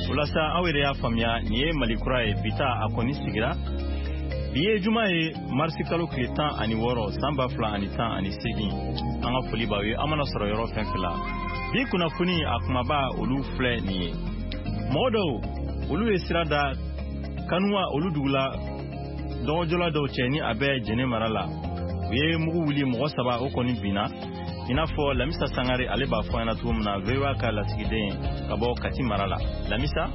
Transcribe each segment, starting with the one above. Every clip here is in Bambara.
Ulasa awere ya famia niye malikura e bita akoni sigira. Biye juma e marsi kalo kletan ani woro samba fla ani tan ani segi. Anga foli bawe amana soro yoro fenfela. Bi kuna funi akumaba olu fle niye. Modo olu esirada kanwa olu dugula dojola do cheni abe jene marala. Biye mugu wuli mugo saba okoni bina. Inafo Lamisa Sangare aleba fo yana tumna vewa ka latigide kabo kati marala. Lamisa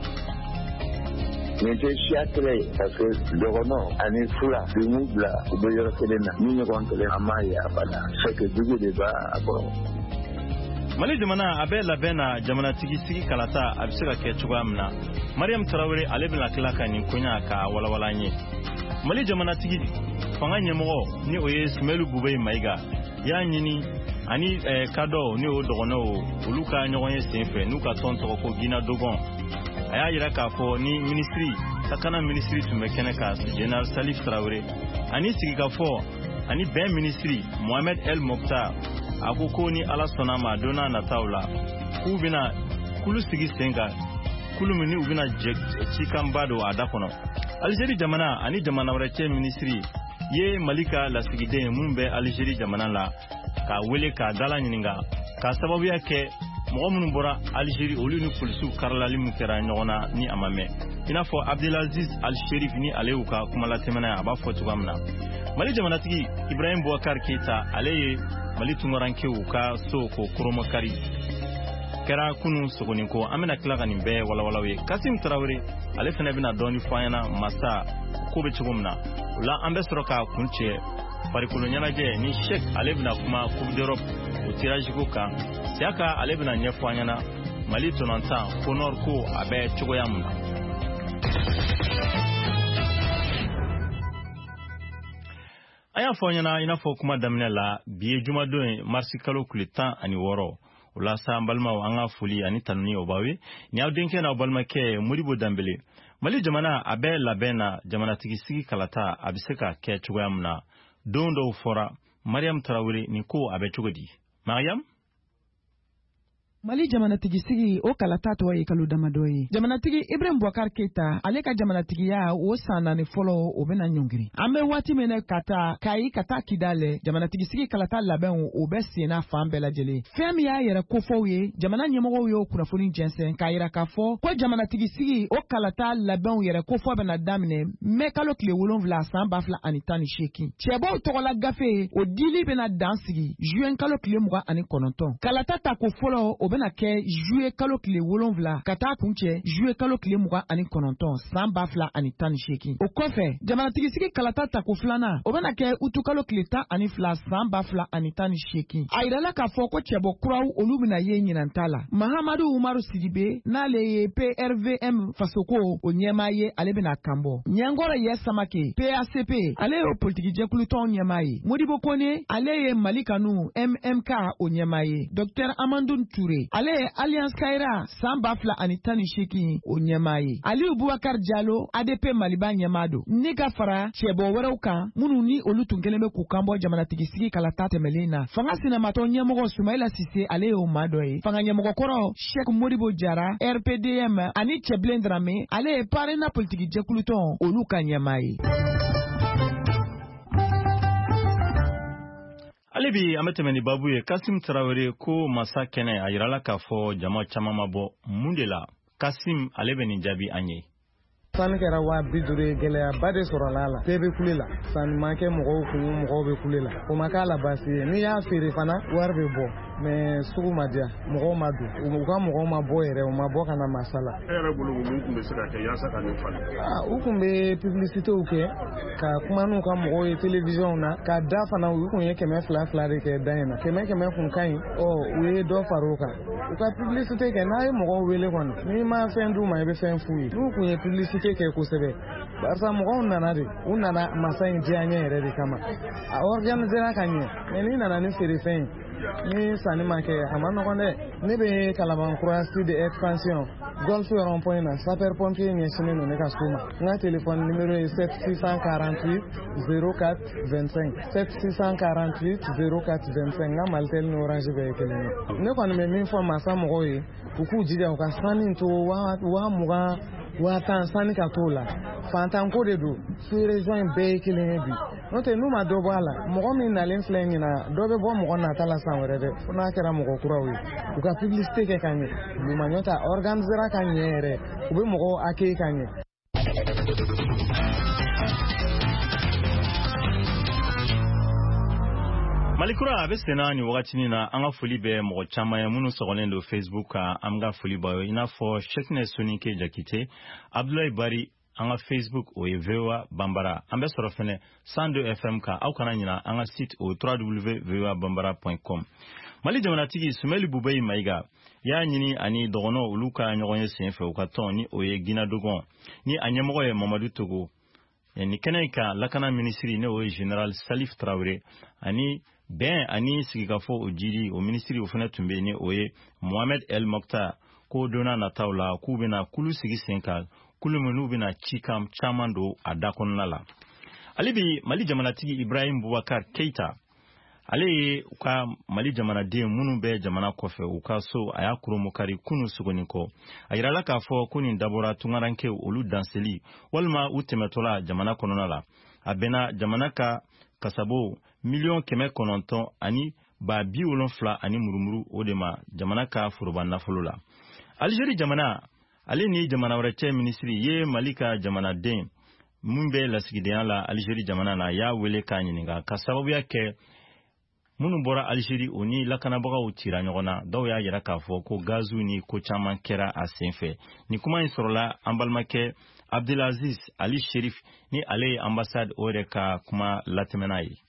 Nete chiatre parce que le roman ani fula de mubla de yoro kelena ni ne kon kelena amaya bana c'est que dugu de ba abo Mali jamana abe la bena jamana tigi kalata abisika ke chugamna Mariam Traoré alebla klaka ni kunya ka wala nye Mali jamana tigi fanga nyemo ni oye Smelu Bubey Maiga ya nyini ani kado ni o dogono uluka nyogonye senfe nuka tonto ko gina dogon aya yira ka fo ni ministry takana ministry tumekene ka General Salif Traoré ani sigi ka fo ani ben ministry Mohamed El Mokhtar akoko ni ala sonama dona na taula kubina kulu sigi senga kulu mini ubina chikambado adakono Algeria jamana ani jamana warache ministry ye malika la sigide mumbe Algeria jamana la ka wele ka dala nyininga ka sababu yake mo'minun bora Algeria olunu kulsu karlali mukera nyona ni amame inafo Abdelaziz Al-Sherif ni aleuka kumala temana abafo tugamna Mali jamana tigi Ibrahim Boubacar Keita aleye Mali tungoranke uka soko kuromo kari kera kunu sogoninko amena klaka nimbe wala we Kasim Traoré ale fene bina doni fayana masa kobe chugumna la ambe soroka kunche parikulo nyanaje ni Sheikh alebna kuma Coupe d'Europe o tirage ko kan siaka alebna nyefanyana Mali tonanta honor ko abe chugoyamna aya fonyana inafo kuma damnela biye juma do marsi kalo kulitan ani woro ula sa balma anga fuli ani tanni obawe ni awdenke na balma ke muribo dambele Mali jamana abe labena jamana tigisigi kalata abiseka ke chugoyamna dondo fora Mariam Traoré ni ko abe chugodi Mariam Mali jamanatigi sigi o kalata to e kalu damadoyi jamanatigi Ibrahim Boubacar Keita ale ka jamanatigi ya o sana ni folo o bena nyongiri ambe wati mene kata kidale jamanatigi sigi kalata laben o be sena fambe la jele femi ya yere kofo ye jamana nyemogo yo kunafoni jensen ka yira ka fo ko jamanatigi sigi o kalata laben yere kofo bena damine me kalo kle wolon vla samba fla anitani sheki chebo togola gafe o dili bena dansigi juen kalo kle muga ani kononton kalata ta ko folo bena ke juye kalo kile wolonvla kata kunche juye kalo kile muga ani kononton samba fla ani tani sheki o kofe jamana tigisigi kalata tako flana o bena ke utu kalo kile ta ani fla samba fla ani tani sheki aidala ka foko chebo kraw olubina ye nyinantala Mahamadou Umaru Sidibe na le PRVM fasoko o nyema ye ale bena kambo nyangora ye samake PACP ale o politiki jekuluton nyema ye Modibo Kone ale ye Malikanu MMK o nyema ye Dr Amandoun Touré ale Alliance Kaira samba fla anitani sheki o nyemaye Ali Boubacar Diallo ADP Maliba nyamado nega fara chebo wereuka munu ni olutungeleme ku kambo jamana tigisigi kalata temelina fanga sinamato nyamogo Soumaïla Cissé ale o madoye fanga nyamogo koro Cheikh Modibo Diarra RPDM ani Cheblendrame ale parena politiki jekuluton oluka nyamaye Alibi ametemeni babuye Kasim Traoré ko masa kene ayirala kafo jama chama mabo mundela Kasim alebeni jabi anye Sani kɛra wa bidure gɛlɛyaba de sɔrɔla la bɛɛ bɛ kule la sani ma kɛ mɔgɔw kun mɔgɔw bɛ kule la o ma k'a la baasi ye n'i y'a feere fana wari bɛ bɔ mais sugu ma diya mɔgɔw ma don u ka mɔgɔw ma bɔ yɛrɛ u ma bɔ ka na masala e yɛrɛ bolo mun tun bɛ se ka kɛ yaasa ka nin falen u tun bɛ publicitéw kɛ ka kuma n'u ka mɔgɔw ye télévision na ka da fana u kun ye 200 de kɛ da in na 100 kun ka ɲi u ye dɔ far'o kan u ka publicité kɛ n'a ye mɔgɔw wele kɔni n'i ma fɛn d'u ma i bɛ fɛn f'u ye n'u kun ye publicité kɛ kosɛbɛ barisa mɔgɔw nana de u nana masa in diya ɲɛ yɛrɛ de kama a organisera ka ɲɛ mais n'i nana ni feerefɛn ni sanni ma kɛ a ma nɔgɔn dɛ ne bɛ Kalabankura site d'expansion Golf rond-point na sapeur pompier ɲɛsinen don ne ka so ma n ka téléphone numéro ye 7648 04 25 7648 04 25 n ka Malitel ni Orange bɛɛ ye kelen ye ne kɔni bɛ min fɔ masa mɔgɔw ye u k'u jija u ka sani to 20,000 1000 sani ka t'o la fantanko de don sous région in bɛɛ ye kelen ye bi n'o tɛ n'u ma dɔ bɔ a la mɔgɔ min nalen filɛ ɲina dɔ bɛ bɔ mɔgɔ nata la san wɛrɛ dɛ fo n'a kɛra mɔgɔ kuraw ye u ka publicité kɛ ka ɲɛ ɲuman ɲɔ ta organisera ka ɲɛ yɛrɛ u bɛ mɔgɔw accueillir ka ɲɛ. Malikura abe sena ni wakati ni na anga foli be mɔgɔ caman ye minnu sɔgɔlen don Facebook ka an ka foli ba i n'a fɔ Shekne Sonike Jakite Abdoulaye Bari an ka Facebook o ye VOA Bambara an bɛ sɔrɔ fɛnɛ 102 FM ka aw kana ɲina an ka site o www.voabambara.com Mali jamanatigi Sumeli Bubayi Maiga y'a ɲini ani dɔgɔnɔ olu ka ɲɔgɔn ye senfɛ u ka tɔn ni o ye Gina Dogon ni a ɲɛmɔgɔ ye Mamadu Togo ni kɛnɛ ka lakana ministri ne o ye General Salif Traoré ani bɛn ani sigikafɔ o jiri o ministri o fana tun bɛ ni o ye Mohamed El Mokhtar ko donna nataw la k'u bɛna kulu sigi sen kan kulu minnu bɛna cikam caman don a da kɔnɔna la. Ale bi Mali jamanatigi Ibrahim Boubacar Keita ale ye u ka Mali jamanaden minnu bɛ jamana kɔfɛ u ka so a y'a kuromokari kunu suguni kɔ a yirala k'a fɔ ko nin dabɔra tungarankew olu danseli walima u tɛmɛtɔla jamana kɔnɔna la a bɛna jamana ka kasabo 900,000 ani 70,000 ani murumuru o de ma jamana ka foroba nafolo la. Algérie jamana ale ni jamana wɛrɛ cɛ ministri ye Mali ka jamanaden mun bɛ lasigidenya la Algérie jamana na y'a wele k'a ɲininka ka sababuya kɛ minnu bɔra Algérie o ni lakanabagaw tira ɲɔgɔn na dɔw y'a yira k'a fɔ ko gazu ni ko caman kɛra a senfɛ ni kuma in sɔrɔla an balimakɛ Abdelaziz Ali Sherif ni ale ye ambassade o yɛrɛ ka kuma latɛmɛna ye.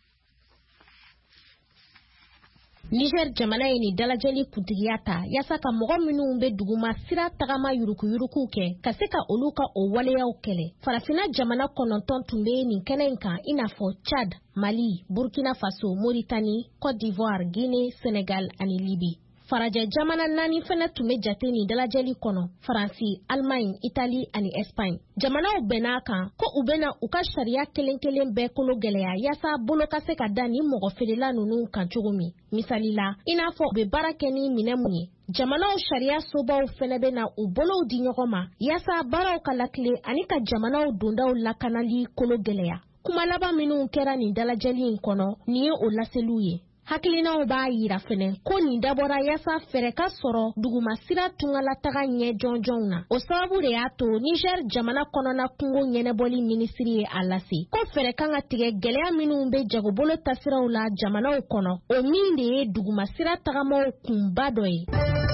Niger jamana ye ni dalajɛli kuntigiya ta yasa ka mɔgɔ minnu bɛ duguma sira tagama yurukuyuruku kɛ ka se ka olu ka o waleyaw kɛlɛ. Farafina jamana 9 tun bɛ nin kɛnɛ in kan i n'a fɔ Chad, Mali, Burkina Faso, Mauritanie, Côte d'Ivoire, Guinée, Sénégal ani Libye. Farajɛ jamana 4 fana tun bɛ jate ni dalajɛli kɔnɔ: Faransi, Allemagne, Italie ani Espagne. Jamanaw bɛn'a kan ko u bɛna u ka sariya kelen bɛɛ kolo gɛlɛya yasa bolo ka se ka da ni mɔgɔ feerela ninnu kan cogo min. Misali la, i n'a fɔ u bɛ baara kɛ ni minɛ mun ye. Jamanaw sariya sobaw fana bɛna u bolow di ɲɔgɔn ma yasa baaraw ka lakile ani ka jamanaw dondaw lakanali kolo gɛlɛya. Kuma laban minnu kɛra nin dalajɛli in kɔnɔ nin ye o laseliw ye. Hakilinaw b'a yira fɛnɛ ko nin dabɔra yasa fɛrɛ ka sɔrɔ duguma sira tungalataga ɲɛ jɔnjɔnw na. O sababu de y'a to Niger jamana kɔnɔna kungo ɲɛnɛbɔli minisiri ye a lase ko fɛrɛ kan ka tigɛ gɛlɛya minnu bɛ jagobolo tasiraw la jamanaw kɔnɔ o min de ye duguma sira tagamaw kunba dɔ ye.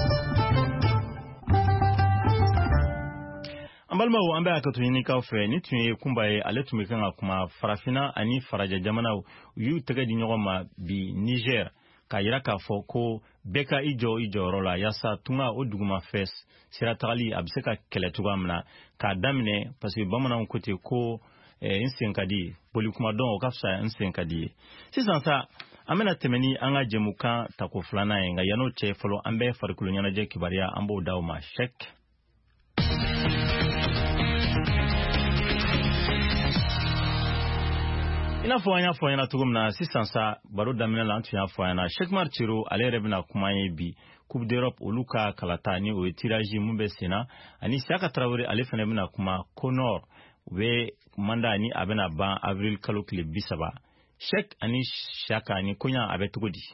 Ambalmaw an bɛ a ka to ɲinikaw fɛ ni tun ye kunba ye ale tun bɛ kan ka kuma farafina ani farajɛ jamanaw u y'u tɛgɛ di ɲɔgɔn ma bi Niger k'a yira k'a fɔ ko bɛɛ ka i jɔ i jɔyɔrɔ la yasa tunga o duguma fɛ sira tagali a bɛ se ka kɛlɛ cogoya min na k'a daminɛ parce que bamananw ko ten ko n sen ka di boli kuma dɔn o ka fisa n sen ka di ye. Sisan sa an bɛna tɛmɛ ni an ka jɛmukan tako filanan ye nka yan'o cɛ fɔlɔ an bɛ farikolo ɲɛnajɛ kibaruya an b'o d'aw ma Shek. I n'a fɔ an y'a fɔ ɲɛna cogo min na sisan sa baro daminɛ la an tun y'a fɔ ɲɛna Cheikh Mar Thiro ale yɛrɛ bɛna kuma ye bi Coupe d'Europe olu ka kalata ni o ye tirage mun bɛ senna ani Siaka Traoré ale fana bɛna kuma Conor u bɛ manda ni a bɛna ban avril kalo tile 30 Cheikh ani Siaka ni koɲa a bɛ cogo di?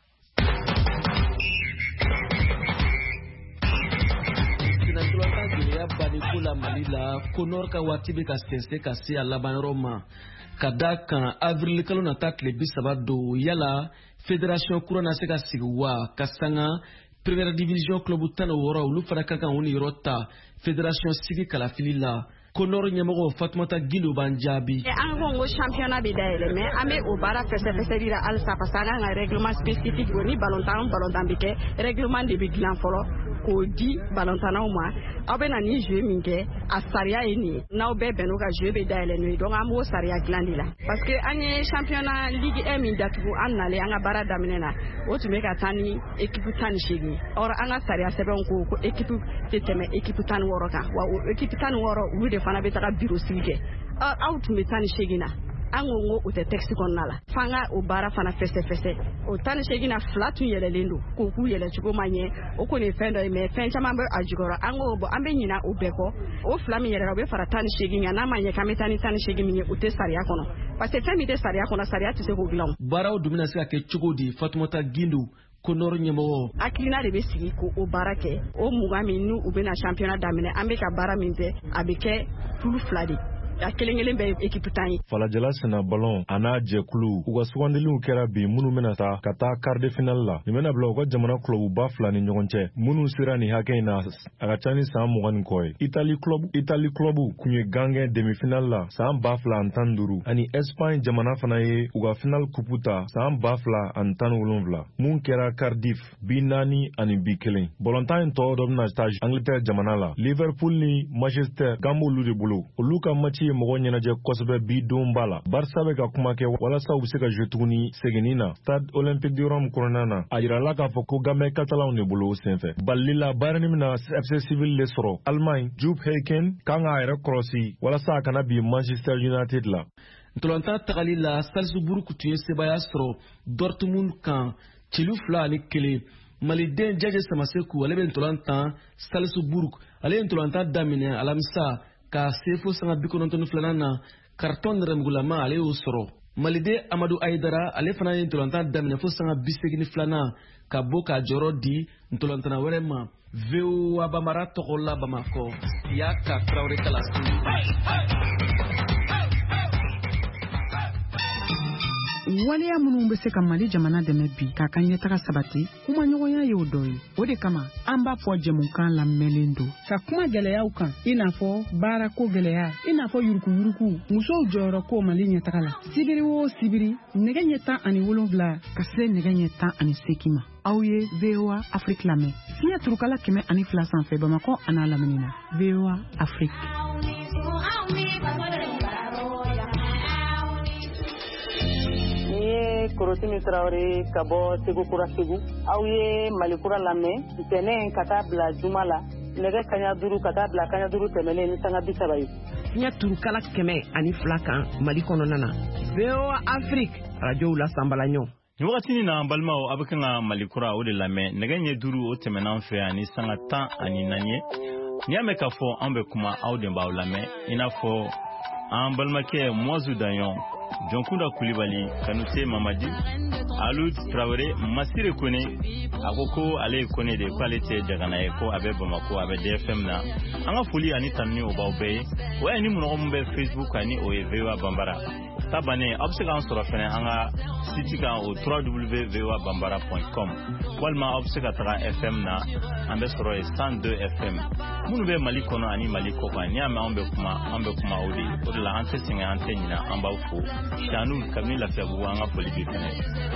Banikola Mali la Conor ka waati bɛ ka sɛnsɛn ka se a laban ma ka da kan avril kalo nata tile 30 do yala fédération kura na se ka sigi wa ka sanga première division club 16 olu fana ka kan u ni yɔrɔ ta fédération sigi kalafili la Conor ɲɛmɔgɔ Fatumata Gindo b'an jaabi. An ko ngo championnat bɛ dayɛlɛ mais an bɛ o baara fɛsɛfɛsɛli la halisa parce que an kan ka règlement spécifique ni ballontan bɛ kɛ règlement de bɛ dilan fɔlɔ k'o di ballontannaw ma aw bɛ na ni jeu min kɛ a sariya ye nin ye n'aw bɛɛ bɛnn'o ka jeu bɛ dayɛlɛ n'o ye donc an b'o sariya dilan de la parce que an ye championnat ligue 1 min datugu an nalen an ka baara daminɛ na o tun bɛ ka taa ni équipe 18 or an ka sariya sɛbɛnw ko équipe tɛ tɛmɛ équipe 16 kan wa o équipe 16 olu de fana bɛ taga bureau sigi kɛ aw tun bɛ 18 na an ko o tɛ texte kɔnɔna la fanga o baara fana fɛsɛfɛsɛ o 18 na fila tun yɛlɛlen don k'u k'u yɛlɛ cogo ma ɲɛ o kɔni fɛn dɔ ye mais fɛn caman bɛ a jukɔrɔ an ko bon an bɛ ɲina o bɛɛ kɔ o fila min yɛlɛra o bɛ fara 18 kan n'a ma ɲɛ k'an bɛ taa ni 18 min ye o tɛ sariya kɔnɔ parce que fɛn min tɛ sariya kɔnɔ sariya tɛ se k'o dilan baaraw dun bɛna se ka kɛ cogo di Fatumata Gindu Konor ɲɛmɔgɔ hakilina de bɛ sigi ko o baara kɛ o mugan min n'u u bɛna championnat daminɛ an bɛ ka baara min kɛ a bɛ kɛ tulu fila de a kelen bɛ équipe tan ye Falajala sena ballon ana jɛkulu u ka sugandiliw kɛra bi minnu bɛna taa ka taa quart de finale la nin bɛna bila u ka jamana club ba fila ni ɲɔgɔn cɛ minnu sera ni hakɛ in na a ka ca ni san 20 kɔ ye Italie club kun ye gangɛn demi finale la san 2015 ani Espagne jamana fana ye u ka final coupe ta san 2017 mun kɛra Cardiff bi 4 ani bi 1 ballontan in tɔw dɔ bɛna taa Angleterre jamana la Liverpool ni Manchester gambolu de bolo olu ka match mɔgɔ ɲɛnajɛ kosɛbɛ bi don b'a la Barça bɛ ka kuma kɛ walasa u bɛ se ka jouer tuguni seginni na Stade Olympique de Rome kɔnɔna na a yirala k'a fɔ ko gamɛ katalanw de bolo o senfɛ balili la Bayern bɛna FC Seville de sɔrɔ Allemagne Jupp Heynckes kan k'a yɛrɛ kɔlɔsi walasa a kana bi Manchester United la ntolanta tagali la Salzburg tun ye sebaya sɔrɔ Dortmund kan celu 2-1 maliden Jaje Samaseku ale bɛ ntolanta Salzburg ale ye ntolanta daminɛ alamisa ka sefo sanga 92 na carton remgulama ale y'o sɔrɔ malide Amadou Aïdara ale fana ye ntolanta daminɛ fo sanga 82 na ka bɔ ka jɔrɔ di ntolantana wɛrɛ ma VOA Bambara tɔgɔ la Bamakɔ ya ka Traoré Kalasu waleya minnu bɛ se ka Mali jamana dɛmɛ bi k'a ka ɲɛtaga sabati kuma ɲɔgɔnya y'o dɔ ye o de kama an b'a fɔ jɛmukan lamɛnlen don ka kuma gɛlɛyaw kan i n'a fɔ baarako gɛlɛya i n'a fɔ yurukuyuruku musow jɔyɔrɔ ko Mali ɲɛtaga la sibiri o sibiri nɛgɛ ɲɛ 17 ka se nɛgɛ ɲɛ 18 ma aw ye VOA Afrique lamɛn fiɲɛ turukala 102 sanfɛ Bamakɔ an'a lamini na VOA Afrique Korotimi Traoré ka bɔ Segu Kura Segu aw ye Mali kura lamɛn ntɛnɛn ka taa bila juma la nɛgɛ kaɲa 5 ka taa bila kaɲa 5 tɛmɛnen ni sanga 30 ye fiɲɛ turukala 102 kan Mali kɔnɔna na VOA Afrique radio la sambalaɲɔ ni wagati na balimaw a bɛ kan ka Mali kura o de lamɛn nɛgɛ ɲɛ 5 o tɛmɛnan fɛ ani sanga 14 ye ni y'a mɛn k'a fɔ an bɛ kuma aw de b'aw lamɛn i n'a fɔ an balimakɛ Moazu Daɲɔn Jonkunda Kulibali Kanute Mamadi Alud Traoré Masire Kone a ko ale Kone de ko ale tɛ jagana ye ko a bɛ Bamako a bɛ DFM na an ka foli ani tanni o b'aw bɛɛ ye o ye ni mɔgɔ min bɛ Facebook ani o ye VOA Bambara ta bannen aw bɛ se k'an sɔrɔ fɛnɛ an ka site kan o www.voabambara.com walima aw bɛ se ka taga FM na an bɛ sɔrɔ ye 102 FM minnu bɛ Mali kɔnɔ ani Mali kɔ kan ni y'a mɛn an bɛ kuma o de la an tɛ sɛgɛn an tɛ ɲinɛ an b'aw fo Chanu kabini Lafiyabugu an ka foli bi fɛnɛ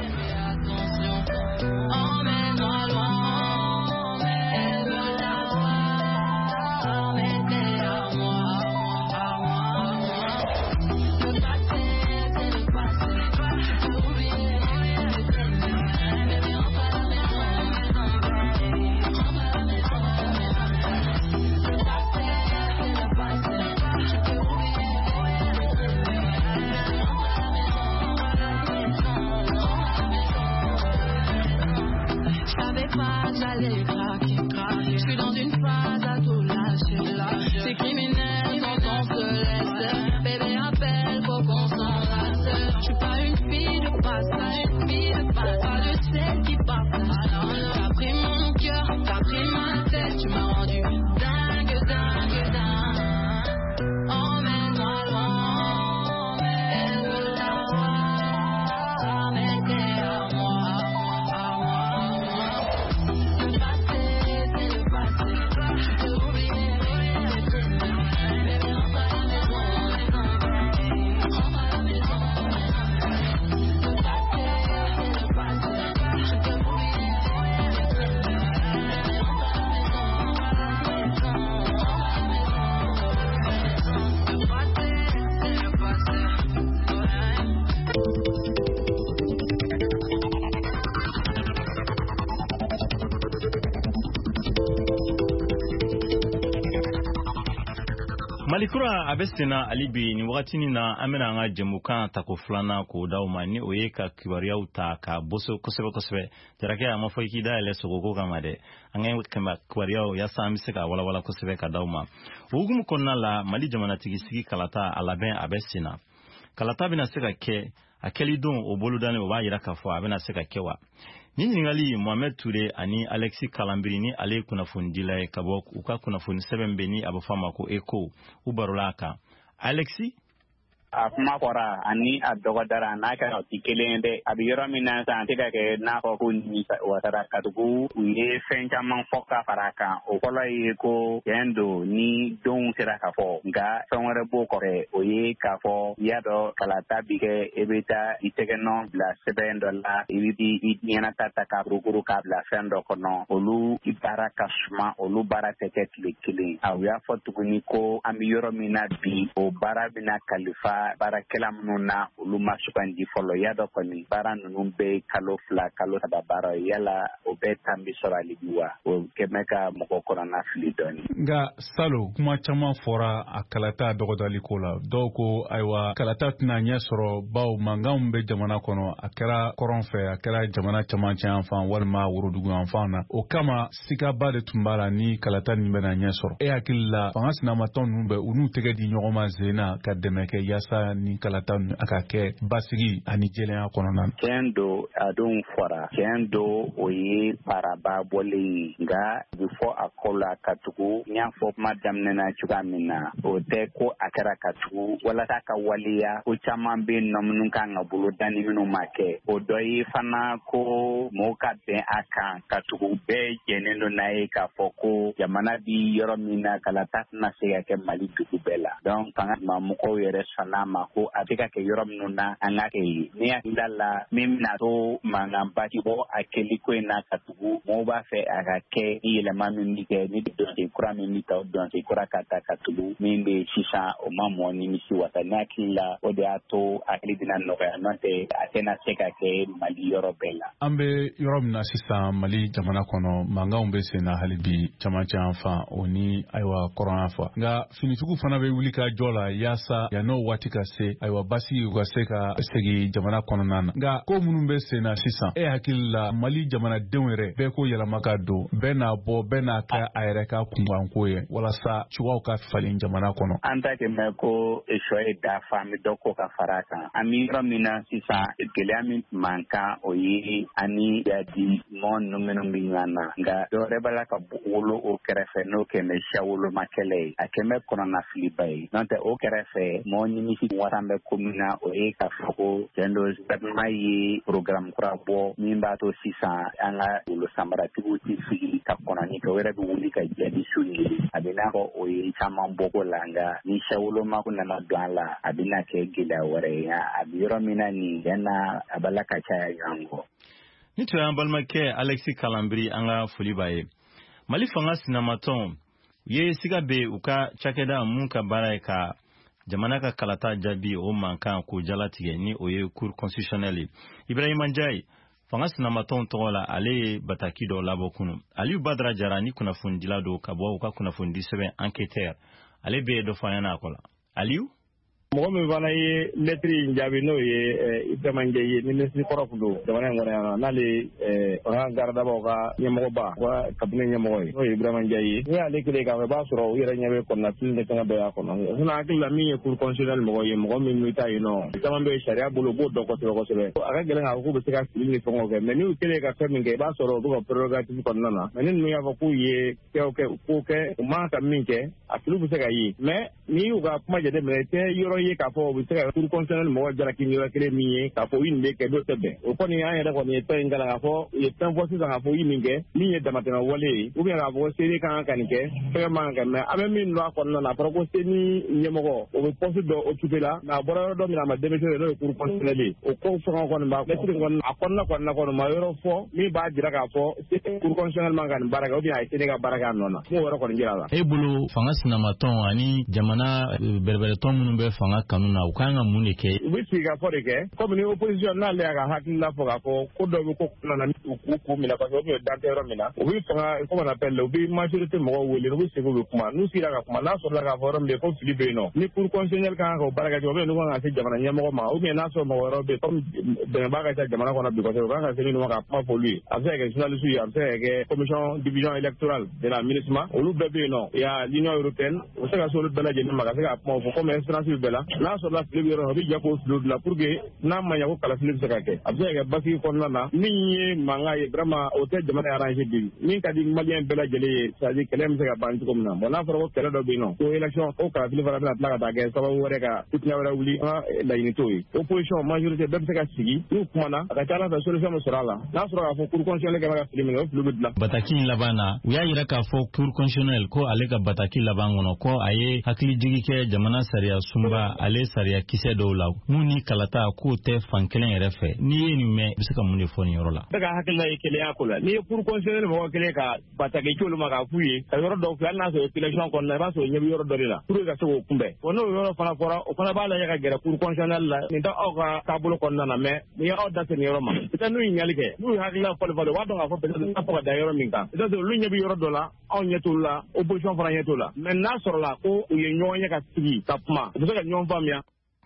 Je suis dans une phase à tout lâcher là. C'est criminel quand on se laisse. Bébé appelle, faut qu'on s'enlace. Je suis pas une fille de passage, pas de celle qui partage. T'as pris mon cœur, t'as pris ma tête, tu m'as rendu dingue. Emmène-moi loin, elle veut savoir, mais t'es à moi. Le passé, c'est le passé. Je peux oublier, Malikura abestina alibi ni wakati na amena nga jemukan tako fulana ko dauma ni oye ka kibaria uta ka boso kosebe jarake amafo ikida ele sogoko kamade angen kema kibaria ya samise ka wala kosebe ka dauma ugumu konna la mali jamana tigisigi kalata alaben abestina kalata bina seka ke akeli don oboludane baba yira ka fo abena seka kewa Nini ngali Mohamed Touré ani Alexis Kalambiri ni ale kunafundila kabok uka kunafundi 7 beni abafama ko eko ubarulaka Alexis Afuma kora ani adogodara na ka otikelende abiyoro mina santika ke na ko kunni watara katugu uye fenja man foka faraka okola yeko yendo ni don sira ka fo nga sonore bo kore oye ka fo yado kalata bige ebeta itegeno la $7 ibidi yana tata ka ruguru ka la fendo kono olu ibaraka shma olu barateke klikili awya fotuguni ko amiyoro mina bi o barabina kalifa barakela mununa uluma sukandi folo yado koni bara nunumbe kalo fla kalo sababara yala obeta mbisora libiwa o kemeka mokokora na flidoni nga salo kuma chama fora akalata dogodali kola doko aywa kalata tnanya soro baw mangambe jamana kono akera koronfe akera jamana chama chanfan walma wurudugu anfana o kama sika bade tumbala ni kalata ni benanya soro e akilla fansina maton numbe unu tegedi nyogoma zena kademeke yasa ni kalata akake basigi ani jelen akononan kendo adun fora kendo oye paraba bole nga before akola katugu nyafo madam nena chugamina o te ko akara katugu wala taka walia o chamambe nomnun kanga bulu dani minu make o doyi fana ko moka be aka katugu be jenendo nae ka foko jamana bi yoro mina kalata na se ke mali dugu bela donc panga mamuko yere sana mako atika ke yoro nuna angake ni akindala mimna to mangamba kibo akeliko na katugu mo ba fe akake ile mamini ke ni donke kura mimi ta donke kura kata katugu mimbe shisha o mamo ni misi watanaki la ode ato aklidina no ya note atena seka ke mali yoro bela ambe yoro na sisa mali jamana kono manga umbe sena halibi chamacha anfa oni aiwa korona fa nga finituku fana be wulika jola yasa ya no watika se aiwa basi ugaseka segi jamana kono nana nga ko munumbe sena sisa e hakilla mali jamana denwere be ko yala makado be na bo be na ka ayreka kumbanko ye wala sa chuwa ka falin jamana kono anta ke meko e shoye da fami doko ka faraka amira mina sisa ekeleami manka oyi ani yadi mon numeno mingana nga dore bala ka wolo o kerefe no ke me shawolo makele akeme kono na flibai nante o kerefe mo nyimi si watambe komuna oyi ka foko tendo mai program kurabo mimba to sisa anga ulo sambara tibu tisi ka kono ni ko wera bu wuli ka jadi sungi abina ko oyi chama mboko langa ni shawolo makuna na dwala abina ke gila wore ya abiro mina ni yana abalaka cha yango Nito ya balmake Alexis Kalambiri anga fulibaye mali fanga sinamaton ye siga be uka chakeda munka baraka jamana ka kalata jabi o mankan ko jalatige ni oye cour constitutionnel Ibrahim Njai fanga sinamaton tola ale bataki do labokunu Aliou Badra Jarani kuna fundila do kabwa uka kuna fundi 7 enquêteur ale be do fayana akola Aliou mo me bana ye lettre njabi no ye itamanje ye ministre korofudo jamana ngona na le on garda boga nyemo ba wa kabine nyemo no Ibrahima Ndiaye ni ale kile ka ba soro yere nyabe ko na tilde kan be ya ko no na akila mi ye cour constitutionnel mo ye mo mi nuita ye no tamambe sharia bolo bo do ko ko sebe aga gele nga ko be ka tilde ko ngo me ni kile ka fe minge ba soro do prerogative ko nana me ni ya ko ye ko ke ma ka minke atulu be ka yi me ni uga kuma jede me te yoro ye ka fo bi se cour constitutionnel mo jara ki ni wakele mi ka fo yin be ke do tebe o ko ni aya da ko ni te ngala ka fo ye tan fo si ka fo yin minge ni ye damatena wole u be ka fo se ni kan kan ke fe man ga me abe min lo ko na pro ko se ni nyemo o be poste do occuper la na boro do mi na ma démissionner do cour constitutionnel o ko so ko na ba be ti ngon akonna ko ma yoro fo mi ba jira ka fo se cour constitutionnel man kan baraka o bi ay se ga baraka nona mo woro ko ngira la e bulu fanga sinamaton ani jamana berbere ton mun be fanga fanga kanuna ukanga muneke wisiga foreke comme ni opposition na le ga hakilla foga ko do ko na ku mina parce que dantero mina wi fanga ko na appelle obi majorité mo wele no wisigo be kuma nu sira ga kuma na so la ga forum de ko Philippe no ni pour constitutionnel kan ko baraga jo be no nga se jamana nyamo ma o bien na so mo woro be comme de baga ta jamana ko na bi ko se ga se ni no ga pas pour lui avec journaliste yi avec commission division électorale de la ministre o lu be no ya l'union européenne o se ga so lu bela je ni ma ga se ga mo ko comme instance bela na so la Philippe no bi ja ko la pour que na ma ya ko kala Philippe se ga ke avec basi ko na ni manga ye vraiment o te jamana arranger bi ni ka di malien bela jele ça dit que l'aime se ga ban ko na bona foro ko kala do bi no ko élection o ka Philippe va na la ga ga sa wore ga tutnya wala wuli la unité opposition majorité be se ga sigi ni kuma na ka tala da solution mo sala na so ga fo cour constitutionnel ga ga Philippe no Philippe la bataki labana uya yira ka fo cour constitutionnel ko ale ka bataki labangono ko aye hakili jigi ke jamana sariya sumba ale sariya kise do law muni kalata ko te fankelen refe ni ni me bisaka muni foni yoro la daga hakilla ikele yakula ni cour constitutionnel mo kele ka bataki chulu maga fuyi ka yoro do flan na so election kon na ba so nyebi yoro do la pour ga so kumbe wono yoro fana fora o fana bala ya ga gera cour constitutionnel la ni da o ga tabulo kon na me ni ya o da se ni yoro ma ita nu nyalike nu hakilla fol fol wa do ga fo be na fo da yoro minka ita so lu nyebi yoro do la on nyetula opposition fana nyetula maintenant sur la ko ye nyonya ka sigi tapma so ga nyon famia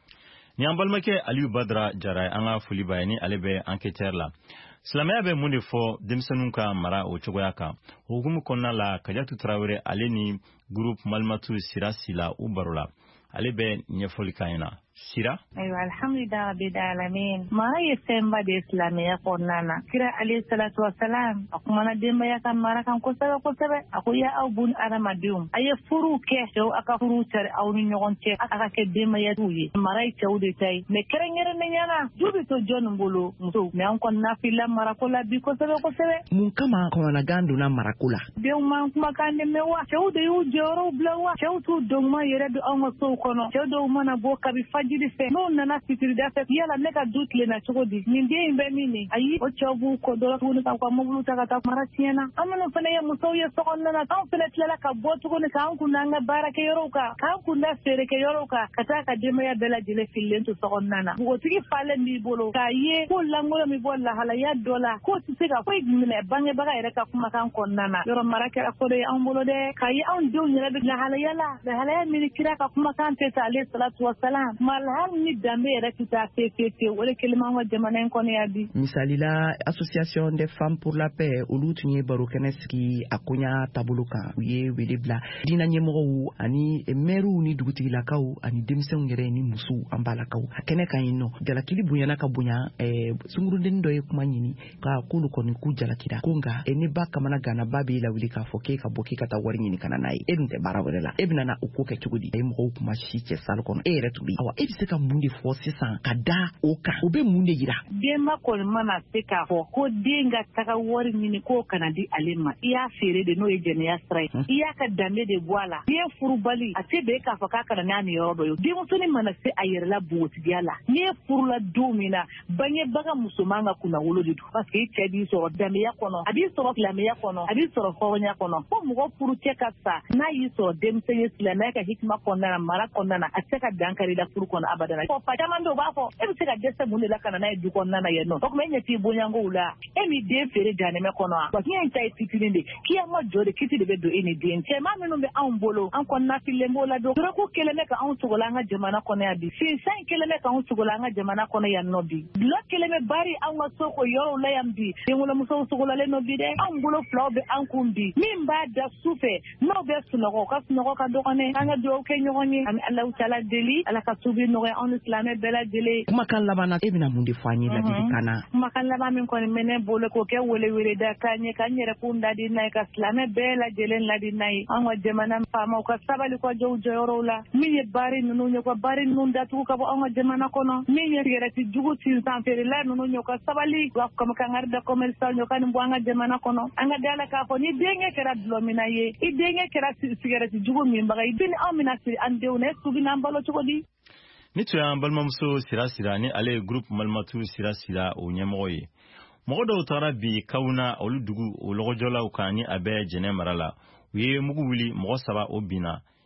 ni ambalmake Aliou Badra Jaray anga fuli bayani alebe enquêteur la Islamaya be mun de fo demsenun ka mara o cogoya kan hukumu konna la Kadiatou Traoré ale ni groupe Malmatou Sira Sila u barola ale be ɲɛfɔli kan ɲɛna Sira ayiwa alhamdulilahi rabbil alamin mara ye fɛnba de silamɛya kɔnɔna na kira alayhi salatu wasalam a kumana denbaya ka mara kan kosɛbɛ kosɛbɛ a ko ya aw bun adamadenw a ye furu kɛ cɛw a ka furu cari aw ni ɲɔgɔn cɛ a ka kɛ denbayatigiw ye mara ye cɛw de ta ye mɛ kɛrɛnkɛrɛnnenya du bɛ to jɔnni bolo musow mɛ an kɔni nafila marako la bi kosɛbɛ kosɛbɛ mun kama kɔnɔnagan donna marako la denw man kumakan de mɛn wa cɛw de y'u jɔyɔrɔw bila wa cɛw t'u dɔgɔma yɛrɛ don anw ka sow kɔnɔ cɛw dɔw mana bɔ kabi fajiri fɛ n'o nana fitirida fɛ yala ne ka du tilenna cogo di nin den in bɛ min nin ayi o cɛw b'u kɔ dɔ tuguni k'u ka mobili ta ka taa mara tiɲɛna an minnu fana ye musow ye sokɔnɔna na anw fana tilala ka bɔ tuguni k'an kunda an ka baarakɛyɔrɔw kan k'an kunda feerekɛyɔrɔw kan ka taa ka denbaya bɛɛ lajɛlen fililen to sokɔnɔna na npogotigi falen b'i bolo k'a ye ko langolo min bɔ lahalaya dɔ la k'o tɛ se ka foyi minɛ bangebaga yɛrɛ ka kumakan kɔnɔna na yɔrɔ mara kɛra ko de ye anw bolo dɛ k'a ye anw denw yɛrɛ bɛ lahalaya min kira ka kumakan tɛ ta ale salatu wasalam malhal ni danbe yɛrɛ tɛ taa fefe o de kelen an ka jamana in kɔnɔ yan bi misalila association des femmes pour la paix olu tun ye barokɛnɛ sigi a koɲa taabolo kan u ye wele bila diinɛ ɲɛmɔgɔw ani maires ni dugutigilakaw ani denmisɛnw yɛrɛ ni musow an balakaw a kɛnɛ kan yen nɔ jalakili bonyana ka bonya sungurudennin dɔ ye kuma ɲini ka k'olu kɔni k'u jalakira ko nka ne ba kamana gana ba b'e lawuli k'a fɔ k'e ka bɔ k'e ka taa wari ɲini ka na n'a ye e dun tɛ baara wɛrɛ la e bɛna na o ko kɛ cogo di a ye mɔgɔw kuma si cɛ salle kɔnɔ e yɛrɛ tun bɛ awa e bɛ se ka mun de fɔ sisan ka da o kan o bɛ mun de yira denba kɔni mana se k'a fɔ ko den ka taga wari ɲini k'o kana di ale ma i y'a feere de n'o ye jɛnɛya sira ye i y'a ka danbe de bɔ a la den furubali a se bɛ k'a fɔ k'a kana n'a ni yɔrɔ dɔ ye denmusonin mana se a yɛrɛ la bogotigiya la n'i ye furula don min na bangebaga musoman ka kunnawolo de don parce que i cɛ b'i sɔrɔ danbeya kɔnɔ a b'i sɔrɔ silamɛya kɔnɔ a b'i sɔrɔ hɔrɔnya kɔnɔ fo mɔgɔ furu cɛ ka sa n'a y'i sɔrɔ denmisɛn ye silamɛya ka hikima kɔnɔna na mara kɔnɔna na a tɛ se ka dankari la furu kɔnɔ abadala fa caman dɔw b'a fɔ e bɛ se ka dɛsɛ mun de la ka na n'a ye du kɔnɔna na yen nɔ o tuma e ɲɛ t'i bonyankow la e m'i den feere janɛmɛ kɔnɔ wa k'i in ta ye fitinin de k'i ma jɔ de kiti de bɛ don e ni den cɛman minnu bɛ anw bolo an kɔnɔna fililen b'o la don dɔrɔku kelen bɛ ka anw sogola an ka jamana kɔnɔ yan bi sinsan kelen bɛ ka anw sogola an ka jamana kɔnɔ yan nɔ bi dulɔ kelen bɛ bari anw ka so ko yɔrɔw la yan bi denwolomusow sogolalen nɔ bi dɛ anw bolo filaw bɛ an kun bi min b'a da su fɛ n'o bɛ sunɔgɔ ka sunɔgɔ ka dɔgɔnɛ an ka dugawu kɛ ɲɔgɔn ye an bɛ Alahu taala deli ala ka tubi nɔgɔya anw ni silamɛ bɛɛ lajɛlen kumakan laban na e bɛna mun de fɔ an ye ladilikan na kumakan laban min kɔni bɛ ne bolo k'o kɛ weleweleda k'an ye k'an yɛrɛ kun ladi n'a ye ka silamɛ bɛɛ lajɛlen ladi n'a ye an ka jamana faamaw ka sabali ka jɔ u jɔyɔrɔw la min ye baari ninnu ye ka baari ninnu datugu ka bɔ an ka jamana kɔnɔ min ye sigɛrɛti jugu sinsan feerela ninnu ye ka sabali ka kangari da commerçant ye ka nin bɔ an ka jamana kɔnɔ an ka da la k'a fɔ ni denkɛ kɛra dulɔmina ye i denkɛ kɛra sigɛrɛti jugu minbaga i bini anw bɛna siri an denw na e sugi n'an balo cogo di ni tun y'an balimamuso Sira Sira ni ale ye groupe Malmatou Sira Sira o ɲɛmɔgɔ ye mɔgɔ dɔw taara bi Kawuna olu dugu o lɔgɔjɔlaw kan ni a bɛɛ jɛnɛ mara la u ye mugu wuli mɔgɔ 3 o binna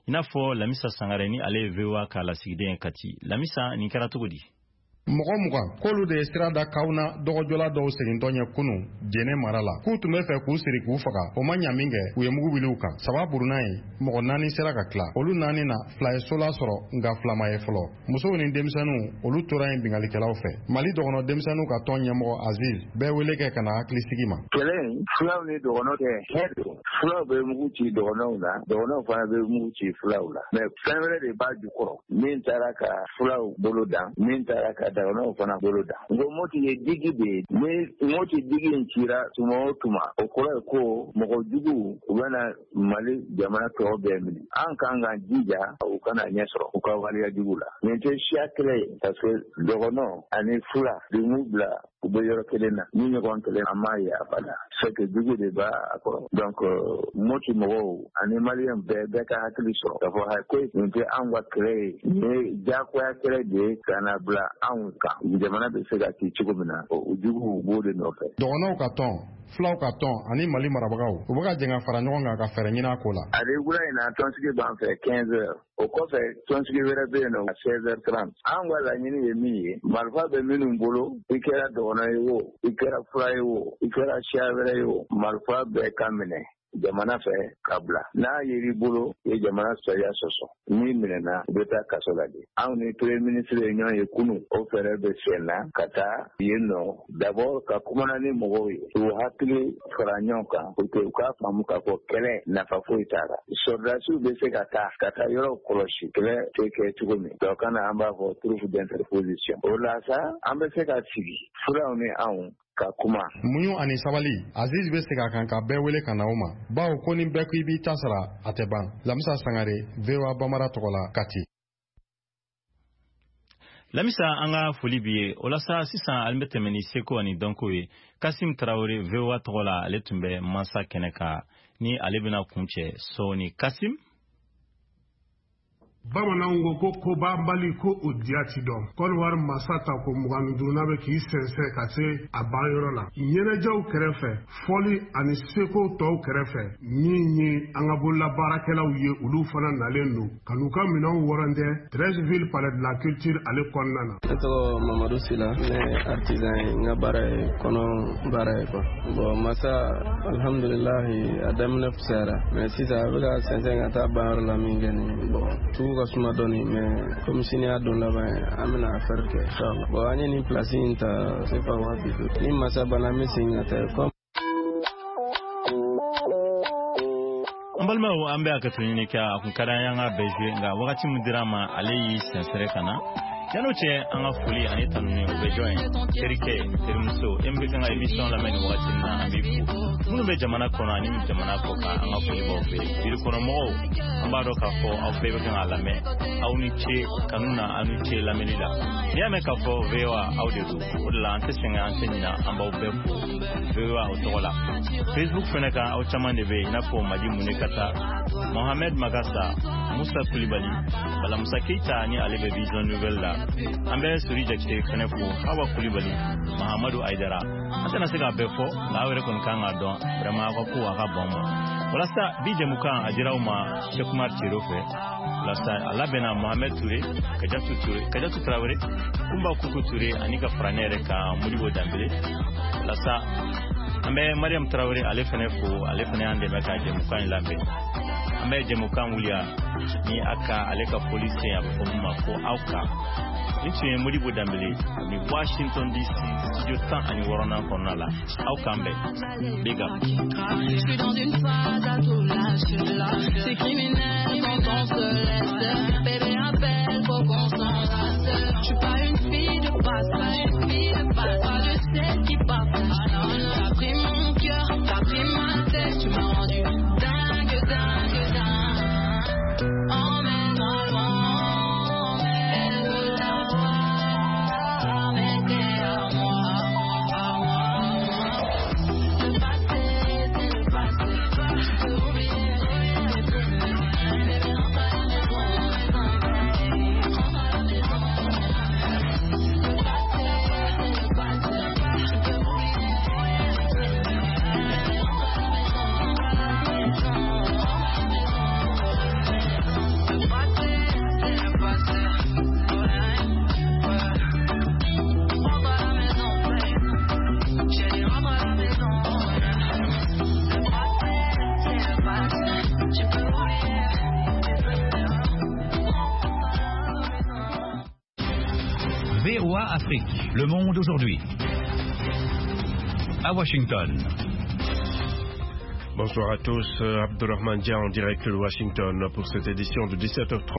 ina fo Lamisa Sangare ni ale vewa ka la sigiden kati. Lamisa ni kɛra cogo di? Mɔgɔ mugan k'olu de ye sira da kawuna dɔgɔjɔla dɔw segintɔ ɲɛ kunu jɛnɛ mara la k'u tun bɛ fɛ k'u siri k'u faga o ma ɲa min kɛ u ye mugu wuli u kan saba buruna ye mɔgɔ 4 sera ka tila olu 4 na 2 ye sola sɔrɔ nka 2 ma ye fɔlɔ musow ni denmisɛnninw olu tora yen bingalikɛlaw fɛ Mali dɔgɔnɔ denmisɛnninw ka tɔn ɲɛmɔgɔ Aziz bɛɛ wele kɛ ka na hakilisigi ma kɛlɛ fulaw ni dɔgɔnɔ tɛ hɛrɛ fulaw bɛ mugu ci dɔgɔnɔw la dɔgɔnɔw fana bɛ mugu ci fulaw la mais fɛn wɛrɛ de b'a jukɔrɔ min taara ka fulaw bolo dan min taara ka dɔgɔnɔw fana bolo da ngo moti ye digi de ni moti digi in cira tuma o tuma o kɔrɔ ye ko mɔgɔ jugu u bɛna Mali jamana tɔw bɛɛ minɛ an kan ka jija u kana ɲɛ sɔrɔ u ka waleya jugu la nin tɛ siya kɛlɛ ye parce que dɔgɔnɔ ani fula de m'u bila u bɛ yɔrɔ kelen na ni ɲɔgɔn kelen an m'a ye abada c'est que jugu de b'a kɔrɔ donc moti mɔgɔw ani maliyɛn bɛɛ ka hakili sɔrɔ k'a fɔ ko nin tɛ anw ka kɛlɛ ye nin ye diyagoya kɛlɛ de ye ka na bila anw kan jamana bɛ se ka ci cogo min na o jugu b'o de nɔfɛ dɔgɔnɔw ka tɔn fulaw ka tɔn ani Mali marabagaw u bɛ ka jɛn ka fara ɲɔgɔn kan ka fɛɛrɛ ɲini a ko la ale wula in na tɔnsigi b'an fɛ 15 heures o kɔfɛ tɔnsigi wɛrɛ bɛ yen nɔ 16h30 an ka laɲini ye min ye marifa bɛ minnu bolo i kɛra dɔgɔnɔ ye o i kɛra fura ye o i kɛra siya wɛrɛ ye o marifa bɛɛ ka minɛ jamana fɛ ka bila n'a yeri bolo ye jamana sariya sɔsɔ ni minɛna u bɛ taa kaso la de anw ni premier ministre ye ɲɔgɔn ye kunu o fɛɛrɛ bɛ senna ka taa yen nɔ d'abord ka kumana ni mɔgɔw ye u hakili fara ɲɔgɔn kan pour que u k'a faamu k'a fɔ kɛlɛ nafa foyi t'a la sɔrdasiw bɛ se ka taa yɔrɔ kɔlɔsi kɛlɛ tɛ kɛ cogo min donc kana an b'a fɔ troupe d'interposition o la sa an bɛ se ka sigi fulaw ni anw ka kuma muɲu ani sabali Aziz bɛ segin a kan ka bɛɛ wele ka na o ma bawo ko ni bɛɛ ko i b'i ta sara a tɛ ban Lamisa Sangare VOA Bamara tɔgɔ la Kati Lamisa an ka foli bi ye o la sa sisan ale bɛ tɛmɛ ni seko ani dɔnko ye Kasim Tarawele VOA tɔgɔ la ale tun bɛ mansa kɛnɛ kan ni ale bɛna kun cɛ sɔɔni Kasim Bamananw ko ko b'anbali ko o diya ti dɔn Kɔdiwari masa ta ko 25 bɛ k'i sɛnsɛn ka se a banyɔrɔ la ɲɛnajɛw kɛrɛfɛ fɔli ani seko tɔw kɛrɛfɛ min ye an ka bololabaarakɛlaw ye olu fana nalen don ka n'u ka minɛnw wɔrɔntɛ 13 villes palais de la culture ale kɔnɔna na ne tɔgɔ Mamadu Sila ne artisan ye n ka baara ye kɔnɔ baara ye quoi bon masa alhamdulilahi a daminɛ fisayara mais sisan a bɛ ka sɛnsɛn ka taa banyɔrɔ la min kɛ ni bon ka suma dɔɔni mais comme sini y'a don laban an bɛna affaire kɛ inchallah bon an ye nin place in ta c'est pas waati ni masa bana an bɛ segin ka taa comme an balimaw an bɛ a ka to ɲini kɛ a kun ka di an ye an ka bɛɛ jouer nka wagati min dira ma ale y'i sɛnsɛrɛ ka na yan'o cɛ an ka foli ani tanuni o bɛ jɔn ye terikɛ terimuso e min bɛ kan ka émission lamɛn nin wagati in na an b'i fo minnu bɛ jamana kɔnɔ ani jamana kɔ kan an ka foli b'aw fɛ yirikɔnɔmɔgɔw an b'a dɔn k'a fɔ aw bɛɛ bɛ kan k'a lamɛn aw ni ce kanu na aw ni ce lamɛnni la n'i y'a mɛn k'a fɔ VOA aw de don o de la an tɛ sɛgɛn an tɛ ɲina an b'aw bɛɛ fo VOA o tɔgɔ la Facebook fɛnɛ kan aw caman de bɛ yen i n'a fɔ Madi Munekata Mohamed Magasa Musa Kulibali Balamusa Keita ni ale bɛ Vision Nouvelle la an bɛ Sori Jakite fɛnɛ fo Hawa Kulibali Mahamadu Aidara an tɛna se k'a bɛɛ fɔ nka aw yɛrɛ kɔni kan k'a dɔn vraiment aw ka ko a ka bɔn ma walasa bi jɛmukan a dira aw ma Cheikh Umar Tero fɛ walasa a labɛnna Mohamed Ture Kajatu Tarawele Kumba Kuku Ture ani ka fara ne yɛrɛ kan Modibo Dambele walasa an bɛ Mariam Tarawele ale fɛnɛ fo ale fɛnɛ y'an dɛmɛ ka jɛmukan in labɛn an bɛ jɛmukan wuliya ni a ka ale ka foli se a bɛ fɔ mun ma ko aw ka ni tun ye Modibo Dambele ni Washington DC studio 16 kɔnɔna la aw k'an bɛn big up. Je suis dans une phase à tout lâcher là. C'est criminel quand on se laisse. Bébé appelle, faut qu'on s'embrasse. Je suis pas une fille de passage, pas de celle qui partage. T'as pris mon cœur, t'as pris ma tête, tu m'as rendu dingue, dingue, dingue. Emmène-moi loin, elle veut t'avoir, mais t'es à moi. Le passé, c'est le passé, je peux oublier, mais plus. Bébé, enfin, VOA Afrique. Le monde aujourd'hui. À Washington. Bonsoir à tous. Abdurrahman Dia en direct de Washington pour cette édition de 17h30.